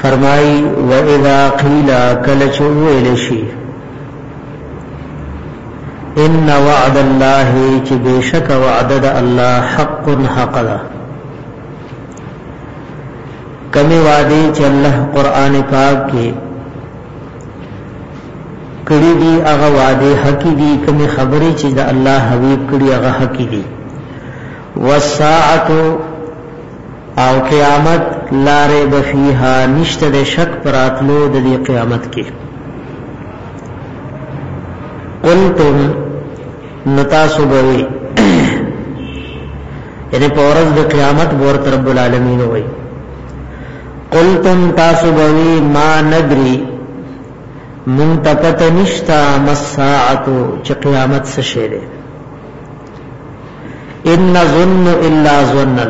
فرمائی وَإِذَا قِيلَ کلچویلشی ان وعد الله چې بشک وعد د الله حق حق ده کمی وعده چې الله قران پاک کې کړي دي هغه وعده حق دي کمی خبرې چې د الله حبيب کړي هغه حق دي والساعه او قیامت لا ریب فیها نشته د شک پراتلو د دې قیامت کې قلتم نتاسو بوي یعنی پورز د قیامت ورته رب العالمین وای قلتم تاسو بوي ما ندري منتقت نشتا مساعتو چې قیامت څه شی ده ان ظن الا ظنا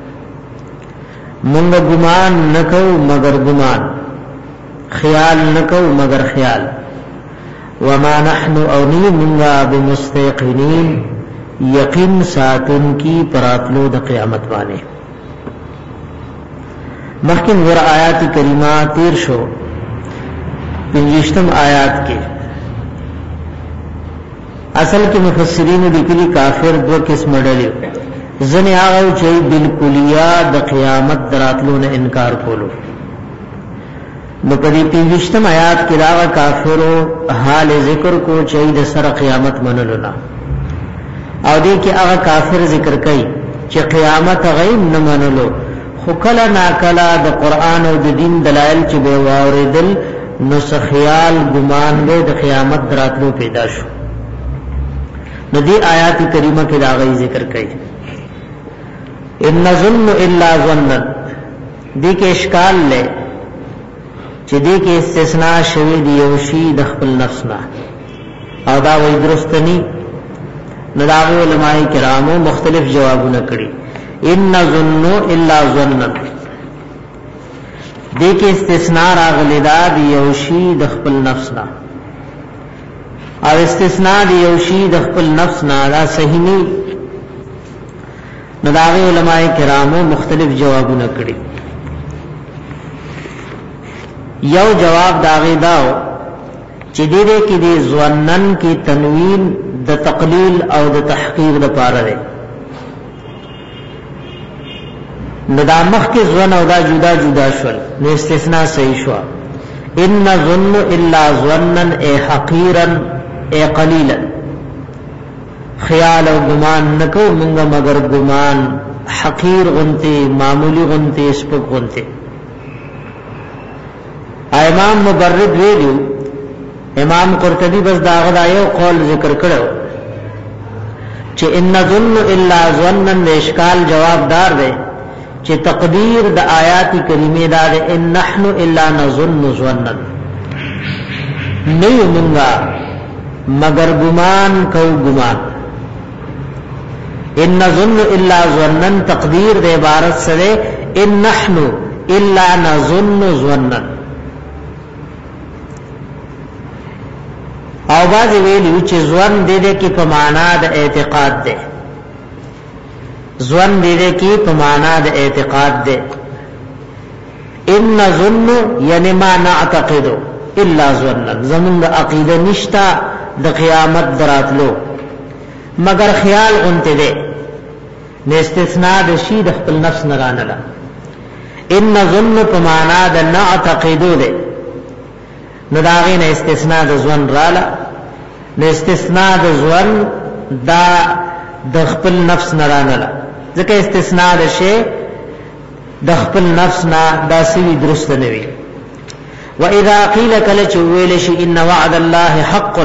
مونږ ګمان نکو مگر ګمان خیال نکو مگر خیال وما نحن اونی منگا بمستيقنین یقین ساتن کی پراتلو د قیامت بانے مخکن ور آیات کریمہ تیر شو پنجشتم آیات کے اصل کے مفسرین لکلی کافر دو قسم ڈلے زن آغاو چاہی بالکلیہ د قیامت دراتلو نے انکار کولو نو پدی پنجشتم آیات کی راغ کافرو حال ذکر کو چاہید سر قیامت منلونا او دی کی آغا کافر ذکر کئی چی قیامت غیم نمنلو خکلا ناکلا دا قرآن او دا دین دلائل چی بے واردل نو سخیال گمان بے دا قیامت دراتلو پیدا شو نو دی آیات کریمہ کی راغی ذکر کئی ان ظن الا ظنن دی کے اشکال لے چې دې کې استثناء شوی دی یو شی د خپل نفس نه او دا وې درستنی نو دا علماء کرامو مختلف جوابونه کړي ان ظن الا ظن دې کې استثناء راغلی دا دی یو شی د خپل نفس نه او استثناء دی یو شی د خپل نفس نه دا صحیح نه نو دا علماء کرامو مختلف جوابونه کړي یو جواب داغی داو چې دې دې کې دې ظنن کی تنوین د تقلیل او د تحقیق د پاره ده نو دا مخ کې ظن او دا جدا جدا شول نو استثناء صحیح شو ان ظن الا ظنن ای حقیرا ای قلیلا خیال او ګمان نکو مونږ مگر ګمان حقیر غنته معمولی غنته سپک غنته امام مبرد ویلو امام قرطبی بس داغه دا یو قول ذکر کړو چې ان ظن الا ظنن د اشکال جواب دار دی چې تقدیر د آیات کریمه دا ده ان نحن الا نظن ظنن نه یمنګا مگر ګمان کو ګمان ان ظن الا ظنن تقدیر د عبارت سره ان نحن الا نظن ظنن او باز ویلو چې ځوان دې دې کې په معنا د اعتقاد ده ځوان دې دې کې په معنا د اعتقاد ده ان ظن یعنی ما نعتقد الا ظن زمون د عقیده نشتا د قیامت دراتلو مگر خیال اونته ده نه استثناء د شی د خپل نفس نه رانه ان ظن په معنا د نعتقد ده نو داغین استثناء د ځوان رااله نو استثناء د ځوان دا د خپل نفس نه رانه ځکه استثناء د شی د خپل نفس نه دا سوي درست نه وي واذا قيل کله چې ویل شي ان وعد الله حق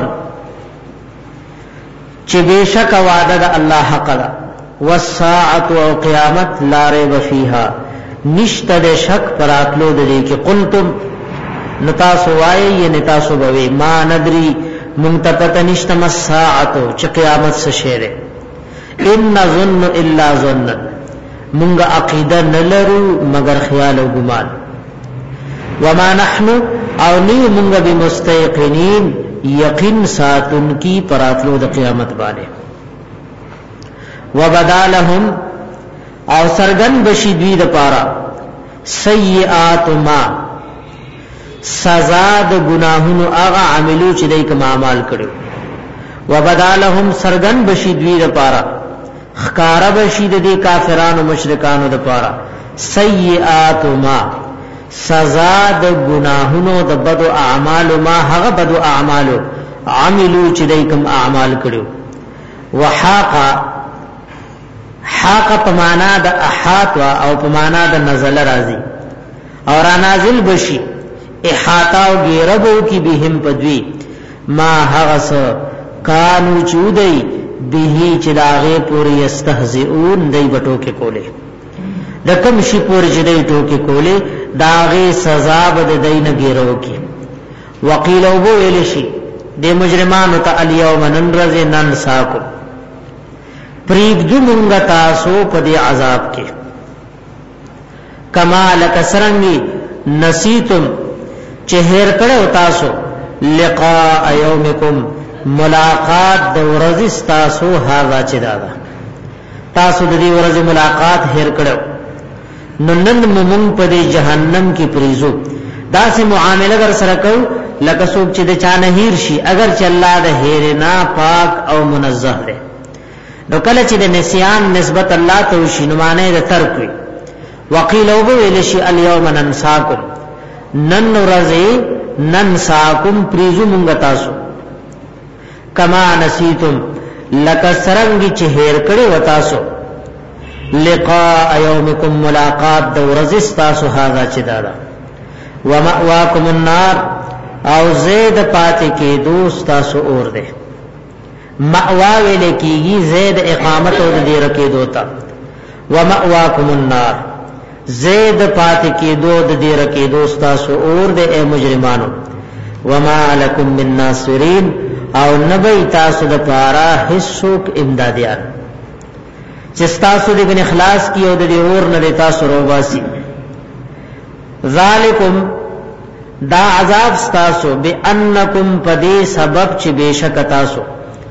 چې بشک وعده د الله حق ده والساعه او قیامت لا ریب فیها نشته د شک پراتلو د دې کې قلتم نتاسو وای یا نتاسو بوي ما ندري منتقت نشتم الساعتو چه قیامت سشیره ان ظن الا ظن منگا عقیده نلرو مگر خیال و گمان وما نحن او نیو منگا بمستيقنین یقین ساتن کی پراتلو د قیامت بانے وبدالهم او سرگن بشی دوی د پارا سیئات ما سزا د گناهونو هغه عملو چې دای کوم اعمال کړو وبدالهم سرغن بشیدوی لپاره خکار بشید دي کافرانو مشرکانو لپاره سیئات ما سزا د گناهونو د بدو اعمال ما هغه بدو اعمالو عملو چې دای کوم اعمال کړو حاق په معنا د احاط او په معنا د نزل راځي اور نازل بشي احاطه او غیربو کی بهم پدوی ما هغس کانو چودای به چې داغه پوری استهزئون دای بټو کې کوله د کوم شي پوری چې دای ټوکې کوله داغه سزا بد دین غیرو کی وقیل او ویل شي د مجرمانو ته الیوم ننرز ننساکم پریږدو مونږ تاسو په دې عذاب کې کما لکسرنګي نسیتم چې هیر کړو تاسو لقاء یومکم ملاقات د ورځ تاسو هاذا چې دادا تاسو د دې ورځ ملاقات هیر کړو نن مونږ په دې جهنم کې پریزو دا سه معاملې ور سره کو لکه څوک چې د چانه هیر شي اگر چې الله د هیر نه پاک او منزه دی نو کله چې د نسیان نسبت الله ته شي نو معنی د ترک وي وقیل او ویل شي الیوم ننساکم نن ورځي ننساکم پریزو مونږ تاسو کما نسیتم لکه سرنګ چې هیر کړي و تاسو لقاء یومکم ملاقات د ورځ تاسو هاذا چې دادا ومأواکم النار او زید پاتې کې دوست تاسو اور ده مأوا ویل کیږي زید اقامت او دې رکې دوتا ومأواکم النار زید پاتې کې دو دې رکې دوست تاسو اور ده اے مجرمانو وما لکم من ناصرین او نبی تاسو د پارا هیڅوک امدادیان چې تاسو دې بن اخلاص کیو د اور نه تاسو روباسي ذالکم دا عذاب تاسو بانکم پدې سبب چې بشک تاسو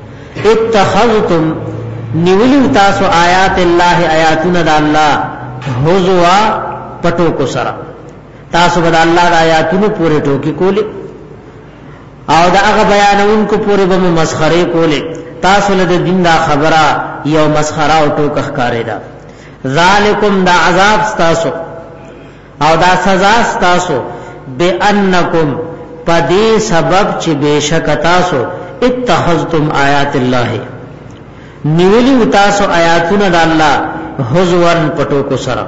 اتخذتم نیولو تاسو آیات الله آیاتنا د الله هوزوا پټو کو سره تاسو بد الله د آیاتونو پورې ټوکی کولی او دا هغه بیانونکو پورې به مسخره کولی تاسو له دین دا خبره یو مسخره او ټوک ښکارې ده ذالکم دا عذاب تاسو او دا سزا تاسو بانکم پدې سبب چې بشک تاسو اتخذتم آیات الله نیولی تاسو آیاتونه د الله حزوان پټو کو سره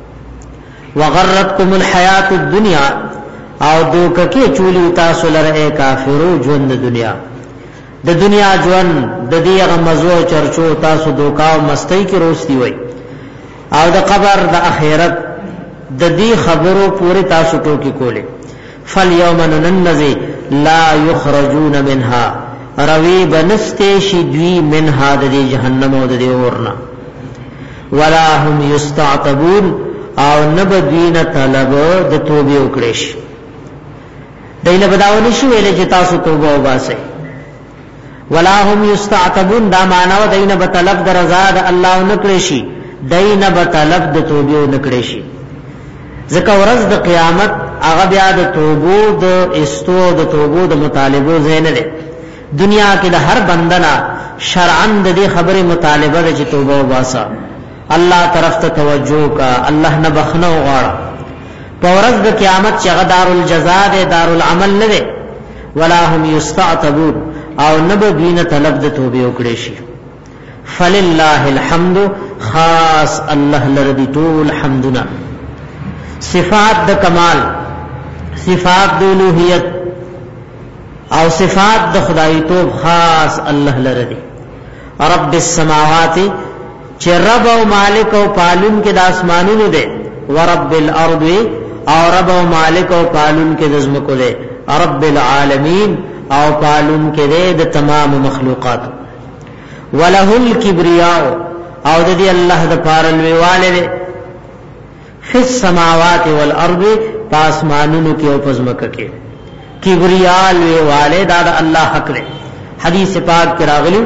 وغرتکم الحیات الدنیا او دوکه چولی تاسو لره کافرو ژوند دنیا د دنیا ژوند د دې غمزو چرچو تاسو دوکاو مستی کې روستی وای او د قبر د اخرت د دې خبرو پوری تاسو ټوکی کوله فالیوم ننذی لا یخرجون منها روی بنسته شي دوی منها د جهنم او د اورنا ولا هم یستعتبون او نبدین طلب د توبه وکړي دایله بداونی شو ویل چې تاسو توبه وباسئ ولا هم یستعتبون دا معنا و دینه به طلب د رضا د الله نکړي شي دینه به طلب د توبه نکړي شي ځکه ورځ د قیامت هغه بیا د توبو د استو د توبو د مطالبو زینه ده دنیا کې د هر بندنا شرعاً د دې خبره مطالبه ده چې توبه وباسا الله طرف ته توجه کا الله نه بخنه وغواړه په ورځ د قیامت چې هغه دارالجزاء ده دارالعمل نه ده ولا هم یستعتبون او نبدین طلب د توبه وکړي شي فلله الحمد خاص الله لرضی طول حمدنا صفات د کمال صفات د الوهیت او صفات د خدای توب خاص الله لرضی رب السماوات چې رب او مالک او پالون کې د اسمانونو ده ورب الارض او رب او مالک او پالون کې د زمکو ده رب العالمین او پالون کې د تمام مخلوقات وله الکبریاء او د دې الله د پاره لویواله فی السماوات والارض پاسمانونو کې او پزمکه کې کبریاء لویواله دا د الله حق دی حدیث پاک کې راغلی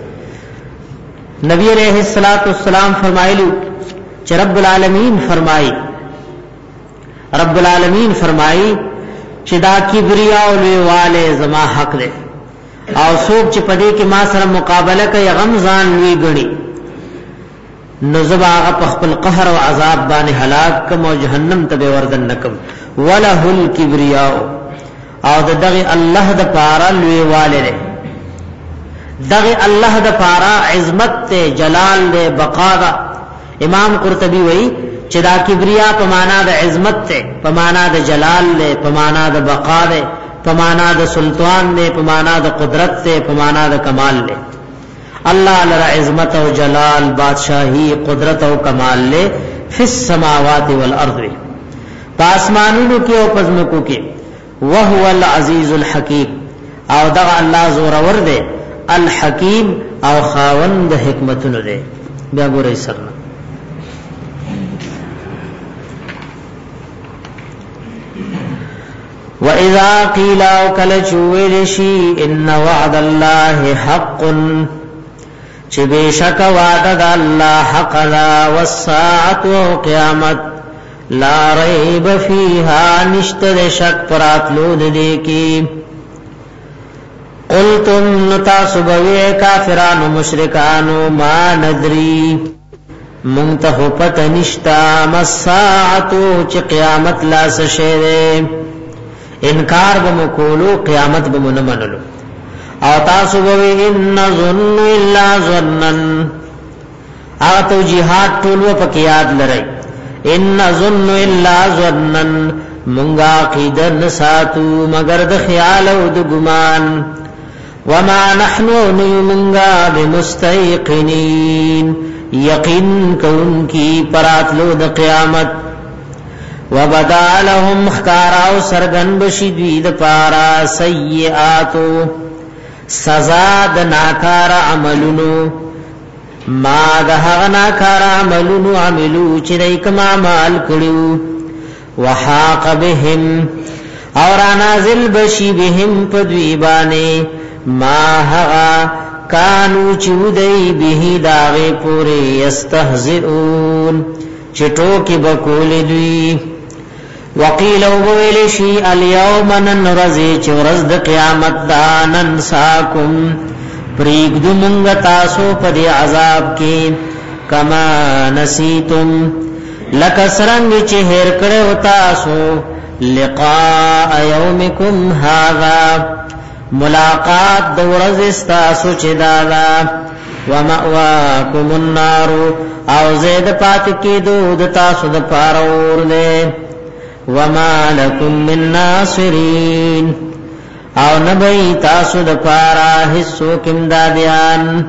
نبی علیہ الصلوۃ والسلام فرمایلی چې رب العالمین فرمایي چې دا کبریا او لویواله زما حق دی او څوک چې پدې کې ما سره مقابله کوي غمزان لوی غړي نو زبا په خپل قهر او عذاب باندې هلاک کم او جهنم ته وردن نکم وله الکبریا او دغه الله د پاره لویواله دی دغه الله د پاره عظمت ته جلال له بقا دا امام قرطبی وایي چې دا کبریا په معنا د عظمت ته په معنا د جلال له په معنا د بقا ده په معنا د سلطان ده په معنا د قدرت ته په معنا د کمال له الله لرا عظمت او جلال بادشاہی قدرت او کمال له فی السماوات والارض پاسمانونو کې او پزمکو کې وهو العزیز الحکیم او دغه الله زور ور ده الحکیم او خاوند حکمتونو ده بیا ګورئ سره وَإِذَا قِيلَ وَكَلَّ شِيءٍ إِنَّ وَعْدَ اللَّهِ حَقٌّ چې بشک وعده د الله حق لا والساعة قیامت لا ریب فیها نشته شک پراتلو دې کی قلتم نتاسبوی کافرانو مشرکانو ما ندری منتخ پت نشتا مساعتو چی قیامت لا سشیره انکار بمکولو قیامت بمنمنلو او تاسبوی ان ظن الا ظنن آتو جہاد طولو پکیاد لرائی ان ظن الا ظنن منگا قیدن ساتو مگر د خیال او د گمان وما نحنو منگا بمستيقنين یقین کون کی پراتلو د قیامت وبدا لهم خکاراو سرگن بشدوی د پارا سیئاتو سزا د ناکار عملونو ما دهغ ناکار عملونو عملو چې دیکما مال کړیو وحاق بهم اور نازل بشی بهم پدوی بانے ما هغا کانو چودئی به داغه پوری یستهزئون چټو کی بکول دوی وقیل ویل شی الیوم ننرزی چورز د قیامت دانن ساکم پریګ دو مونږ تاسو په دې عذاب کې کما نسیتم لکسرنګ چې هر کړه تاسو لقاء یومکم هذا ملاقات دورز استاسو چه دادا ومأواکم النار او زید پات کی دود تاسو د پارور دے وما لکم من ناصرین او نبی تاسو د پارا حصو کم دادیان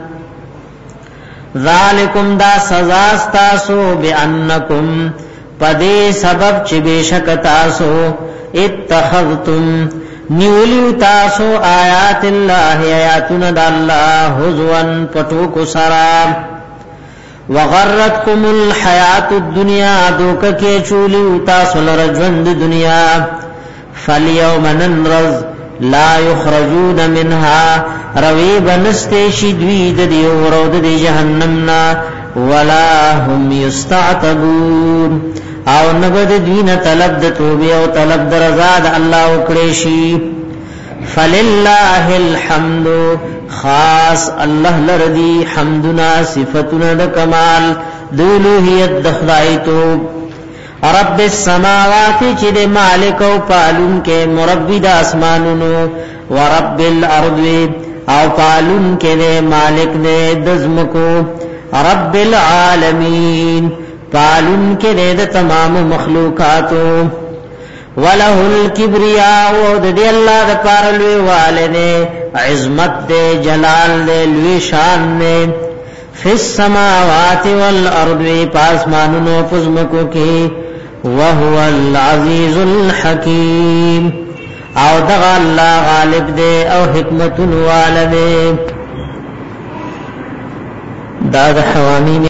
ذالکم دا سزا استاسو بانکم پدی سبب چه بیشک تاسو اتخذتم نیولیو تاسو آیات اللہ آیاتنا دا اللہ حضوان پٹو کو سرام وغرتکم الحیات الدنیا دوکا کے چولیو تاسو لرجوند دنیا فالیوم ننرز لا یخرجون منها رویب نستیشی دوید دی ورود دی جہنمنا ولا هم یستعتبون او نبد دین طلب د توبه او طلب د رضا د الله وکړي شي فللله الحمد خاص الله لردی حمدنا صفاتنا د کمال د الوهیت د خدایتو رب السماوات چې د مالک او پالون کې مربی د اسمانونو ورب الارض او پالون کې د مالک د زمکو رب العالمین پالون کے دے دا تمام مخلوقاتو وَلَهُ الْكِبْرِيَاءُ وَدَدِ اللہ دا پارلوی والدے عظمت دے جلال دے لوی شان دے فی السماوات والارض پاسمانونو پزمکو کی وَهُوَ الْعَزِيزُ الْحَكِيمُ او دغا اللہ غالب دے او حکمت والدے دا حوامی